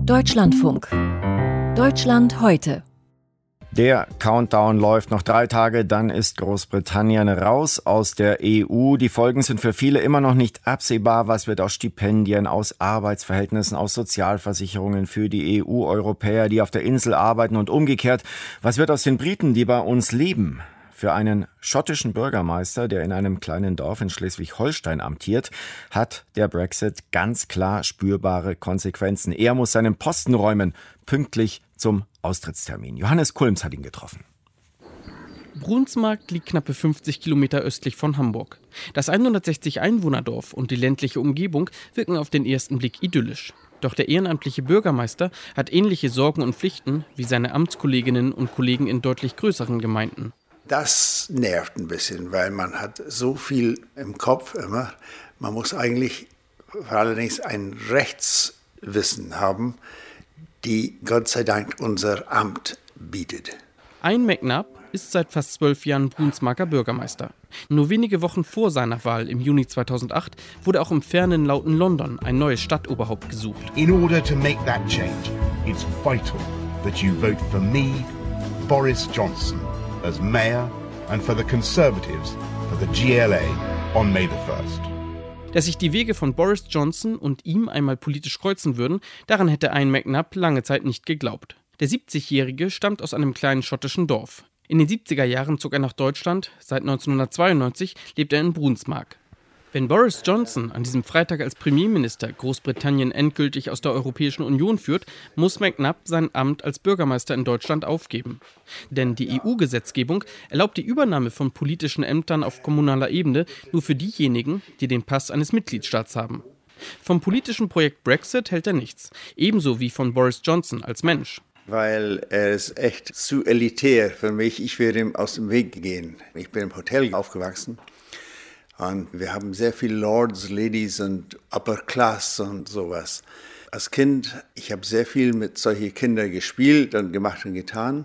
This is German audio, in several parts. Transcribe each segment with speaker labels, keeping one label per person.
Speaker 1: Deutschlandfunk. Deutschland heute.
Speaker 2: Der Countdown läuft noch 3 Tage, dann ist Großbritannien raus aus der EU. Die Folgen sind für viele immer noch nicht absehbar. Was wird aus Stipendien, aus Arbeitsverhältnissen, aus Sozialversicherungen für die EU-Europäer, die auf der Insel arbeiten und umgekehrt? Was wird aus den Briten, die bei uns leben? Für einen schottischen Bürgermeister, der in einem kleinen Dorf in Schleswig-Holstein amtiert, hat der Brexit ganz klar spürbare Konsequenzen. Er muss seinen Posten räumen, pünktlich zum Austrittstermin. Johannes Kulms hat ihn getroffen.
Speaker 3: Brunsmarkt liegt knappe 50 Kilometer östlich von Hamburg. Das 160 Einwohnerdorf und die ländliche Umgebung wirken auf den ersten Blick idyllisch. Doch der ehrenamtliche Bürgermeister hat ähnliche Sorgen und Pflichten wie seine Amtskolleginnen und Kollegen in deutlich größeren Gemeinden.
Speaker 4: Das nervt ein bisschen, weil man hat so viel im Kopf immer. Man muss eigentlich allerdings ein Rechtswissen haben, die Gott sei Dank unser Amt bietet.
Speaker 3: Ian McNabb ist seit fast 12 Jahren Brunsmarker Bürgermeister. Nur wenige Wochen vor seiner Wahl im Juni 2008 wurde auch im fernen lauten London ein neues Stadtoberhaupt gesucht.
Speaker 5: In order to make that change, it's vital that you vote for me, Boris Johnson, as Mayor and for the Conservatives for the GLA on May the 1st.
Speaker 3: Dass sich die Wege von Boris Johnson und ihm einmal politisch kreuzen würden, daran hätte Ian McNabb lange Zeit nicht geglaubt. Der 70-Jährige stammt aus einem kleinen schottischen Dorf. In den 70er Jahren zog er nach Deutschland, seit 1992 lebt er in Brunsmark. Wenn Boris Johnson an diesem Freitag als Premierminister Großbritannien endgültig aus der Europäischen Union führt, muss McNabb sein Amt als Bürgermeister in Deutschland aufgeben. Denn die EU-Gesetzgebung erlaubt die Übernahme von politischen Ämtern auf kommunaler Ebene nur für diejenigen, die den Pass eines Mitgliedstaats haben. Vom politischen Projekt Brexit hält er nichts, ebenso wie von Boris Johnson als Mensch.
Speaker 4: Weil er ist echt zu elitär für mich. Ich würde ihm aus dem Weg gehen. Ich bin im Hotel aufgewachsen. Und wir haben sehr viele Lords, Ladies und Upper Class und sowas. Als Kind, ich habe sehr viel mit solchen Kindern gespielt und gemacht und getan.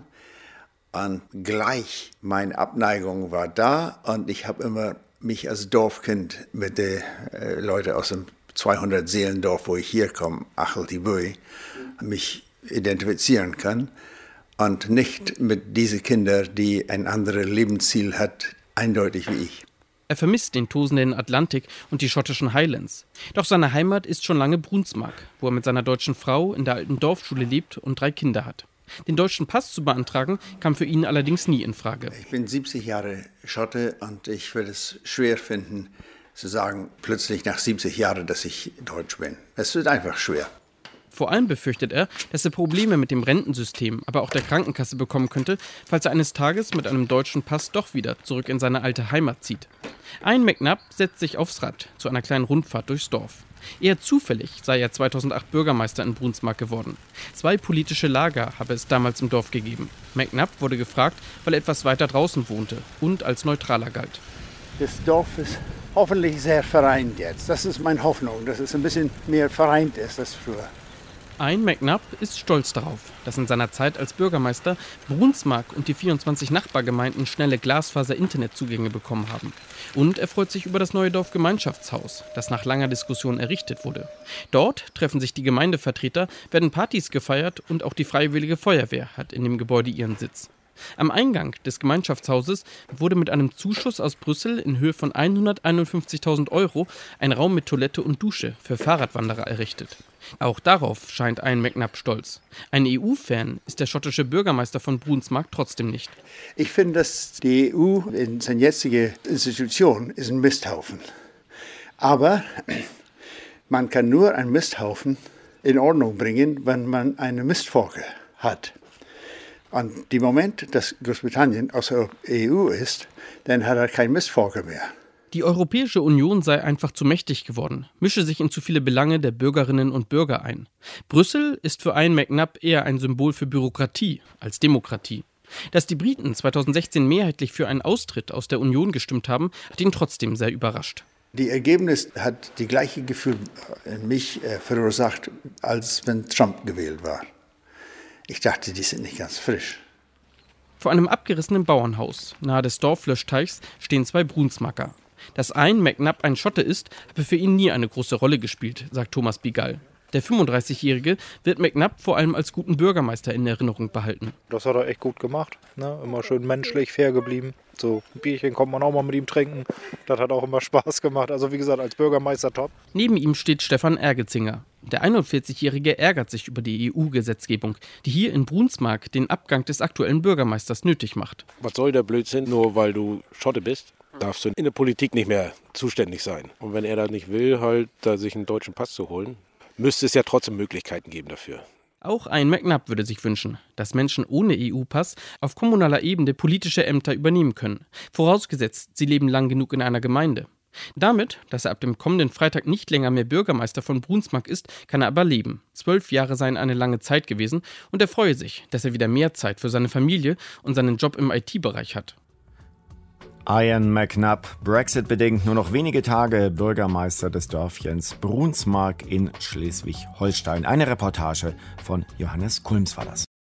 Speaker 4: Und gleich meine Abneigung war da. Und ich habe immer mich als Dorfkind mit den Leuten aus dem 200-Seelendorf, wo ich hier komme, Acheltibui, mich identifizieren kann. Und nicht mit diesen Kindern, die ein anderes Lebensziel hat, eindeutig wie ich.
Speaker 3: Er vermisst den tosenden Atlantik und die schottischen Highlands. Doch seine Heimat ist schon lange Brunsmark, wo er mit seiner deutschen Frau in der alten Dorfschule lebt und 3 Kinder hat. Den deutschen Pass zu beantragen, kam für ihn allerdings nie in Frage.
Speaker 4: Ich bin 70 Jahre Schotte und ich würde es schwer finden, zu sagen, plötzlich nach 70 Jahren, dass ich Deutsch bin. Es wird einfach schwer.
Speaker 3: Vor allem befürchtet er, dass er Probleme mit dem Rentensystem, aber auch der Krankenkasse bekommen könnte, falls er eines Tages mit einem deutschen Pass doch wieder zurück in seine alte Heimat zieht. Ian McNabb setzt sich aufs Rad zu einer kleinen Rundfahrt durchs Dorf. Eher zufällig sei er 2008 Bürgermeister in Brunsmark geworden. 2 politische Lager habe es damals im Dorf gegeben. McNabb wurde gefragt, weil er etwas weiter draußen wohnte und als neutraler galt.
Speaker 4: Das Dorf ist hoffentlich sehr vereint jetzt. Das ist meine Hoffnung, dass es ein bisschen mehr vereint ist als früher.
Speaker 3: Ian McNabb ist stolz darauf, dass in seiner Zeit als Bürgermeister Brunsmark und die 24 Nachbargemeinden schnelle Glasfaser-Internetzugänge bekommen haben. Und er freut sich über das neue Dorfgemeinschaftshaus, das nach langer Diskussion errichtet wurde. Dort treffen sich die Gemeindevertreter, werden Partys gefeiert und auch die Freiwillige Feuerwehr hat in dem Gebäude ihren Sitz. Am Eingang des Gemeinschaftshauses wurde mit einem Zuschuss aus Brüssel in Höhe von 151.000 € ein Raum mit Toilette und Dusche für Fahrradwanderer errichtet. Auch darauf scheint Ian McNabb stolz. Ein EU-Fan ist der schottische Bürgermeister von Brunsmark trotzdem nicht.
Speaker 4: Ich finde, dass die EU in seiner jetzigen Institution ist ein Misthaufen. Aber man kann nur einen Misthaufen in Ordnung bringen, wenn man eine Mistforke hat. Und im Moment, dass Großbritannien aus der EU ist, dann hat er kein Mistforke mehr.
Speaker 3: Die Europäische Union sei einfach zu mächtig geworden, mische sich in zu viele Belange der Bürgerinnen und Bürger ein. Brüssel ist für Ian McNabb eher ein Symbol für Bürokratie als Demokratie. Dass die Briten 2016 mehrheitlich für einen Austritt aus der Union gestimmt haben, hat ihn trotzdem sehr überrascht.
Speaker 4: Die Ergebnis hat die gleiche Gefühl in mich verursacht, als wenn Trump gewählt war. Ich dachte, die sind nicht ganz frisch.
Speaker 3: Vor einem abgerissenen Bauernhaus nahe des Dorflöschteichs stehen 2 Brunsmarker. Dass Ian McNabb ein Schotte ist, habe für ihn nie eine große Rolle gespielt, sagt Thomas Bigal. Der 35-Jährige wird McNabb vor allem als guten Bürgermeister in Erinnerung behalten.
Speaker 6: Das hat er echt gut gemacht, ne? Immer schön menschlich, fair geblieben. So ein Bierchen konnte man auch mal mit ihm trinken. Das hat auch immer Spaß gemacht. Also wie gesagt, als Bürgermeister top.
Speaker 3: Neben ihm steht Stefan Ergetzinger. Der 41-Jährige ärgert sich über die EU-Gesetzgebung, die hier in Brunsmark den Abgang des aktuellen Bürgermeisters nötig macht.
Speaker 7: Was soll der Blödsinn? Nur weil du Schotte bist, darfst du in der Politik nicht mehr zuständig sein. Und wenn er das nicht will, halt da sich einen deutschen Pass zu holen, müsste es ja trotzdem Möglichkeiten geben dafür.
Speaker 3: Auch ein McNabb würde sich wünschen, dass Menschen ohne EU-Pass auf kommunaler Ebene politische Ämter übernehmen können. Vorausgesetzt, sie leben lang genug in einer Gemeinde. Damit, dass er ab dem kommenden Freitag nicht länger mehr Bürgermeister von Brunsmark ist, kann er aber leben. 12 Jahre seien eine lange Zeit gewesen und er freue sich, dass er wieder mehr Zeit für seine Familie und seinen Job im IT-Bereich hat.
Speaker 2: Ian McNabb, Brexit-bedingt nur noch wenige Tage Bürgermeister des Dörfchens Brunsmark in Schleswig-Holstein. Eine Reportage von Johannes Kulms war das.